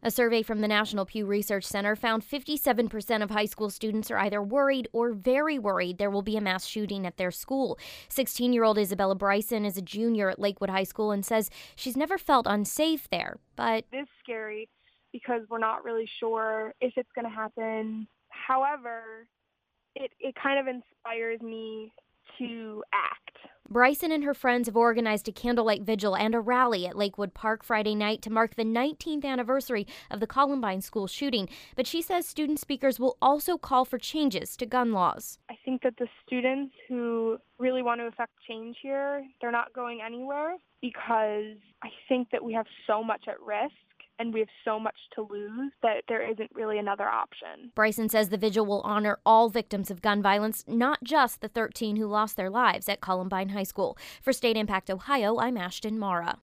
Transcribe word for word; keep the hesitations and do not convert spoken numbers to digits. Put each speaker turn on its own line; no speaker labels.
A survey from the National Pew Research Center found fifty-seven percent of high school students are either worried or very worried there will be a mass shooting at their school. sixteen-year-old Isabella Bryson is a junior at Lakewood High School and says she's never felt unsafe there, but
it is scary because we're not really sure if it's going to happen. However, it, it kind of inspires me to act.
Bryson and her friends have organized a candlelight vigil and a rally at Lakewood Park Friday night to mark the nineteenth anniversary of the Columbine school shooting. But she says student speakers will also call for changes to gun laws.
I think that the students who really want to affect change here, they're not going anywhere because I think that we have so much at risk and we have so much to lose that there isn't really another option.
Bryson says the vigil will honor all victims of gun violence, not just the thirteen who lost their lives at Columbine High School. For State Impact Ohio, I'm Ashton Mara.